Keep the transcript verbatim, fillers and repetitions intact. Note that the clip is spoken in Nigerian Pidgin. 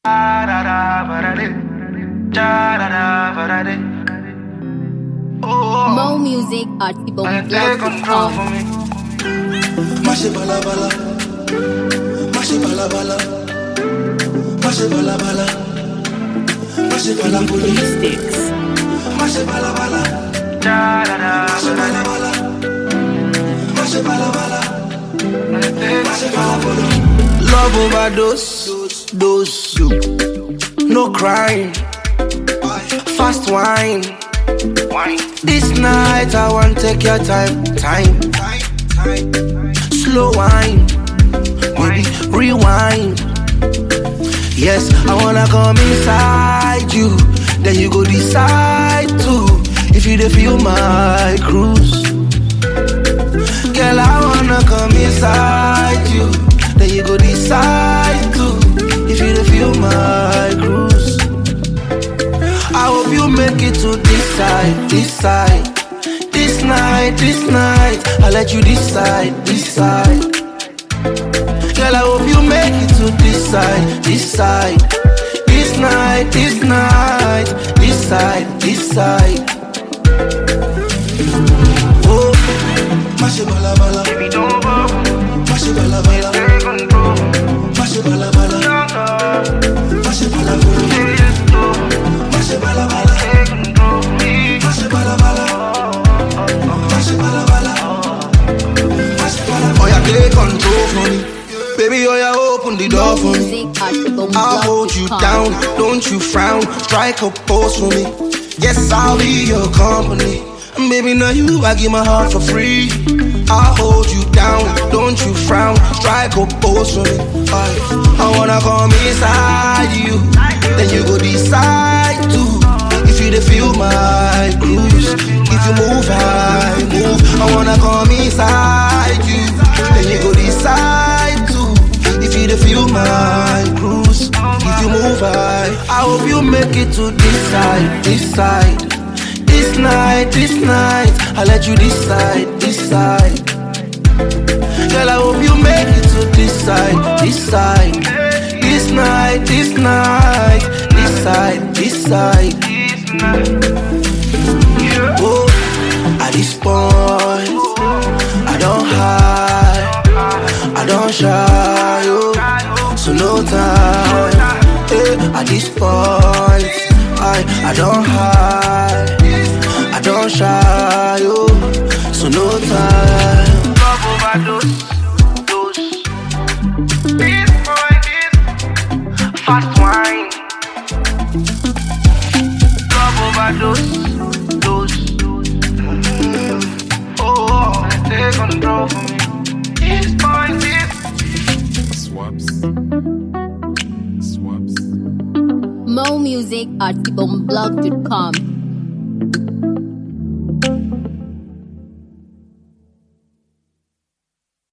Mo music at ibom blog dot com. Mashi bala bala, mashi bala bala, mashi bala bala, mashi bala bala, sticks, mashi bala bala, mashi bala bala, mashi bala bala, mashi bala bala. Love overdose, dose, no crying, fast wine. This night I want take your time, time, slow wine, baby, rewind. Yes, I wanna come inside you, then you go decide to if you dey feel my cruise. Girl, I wanna come inside you, then you go decide to if you dey feel my cruise. I hope you make it to this side, this side. This night, this night, I'll let you decide, decide. Girl, I hope you make it to this side, this side. This night, this night, this side, this side. Oh, mashi bala bala, baby don't go. Mashi bala bala, take control. Mashi bala bala, mashi bala bala. Mashi bala bala, take control. Mashi bala bala, mashi bala bala, mashi bala bala. Oh yeah, take control for me, baby. Oh yeah, open the door for me. I'll hold you down, don't you frown. Strike a pose for me. Yes, I'll be your company. Baby, now you, I give my heart for free. I'll hold you down, don't you frown. Strike a pose for me. I, I wanna come inside you, then you go decide to if you dey feel my cruise. If you move, I move. I wanna come inside you, then you go decide to if you dey feel my cruise. If you move, I I hope you make it to this side, this side. This night, this night, I'll let you decide, decide. Girl, I hope you make it to this side, this side. This night, this night, this side, this side. Oh, at this point, I don't hide, I don't shy, oh, so no time. Eh, at this point, I, I don't hide, I don't shy, oh, so no time. Love overdose, dose. This boy is fast wine. Love overdose, dose. Oh, take control for me. This boy is Swaps. Swaps. Mo music at ibom blog dot com.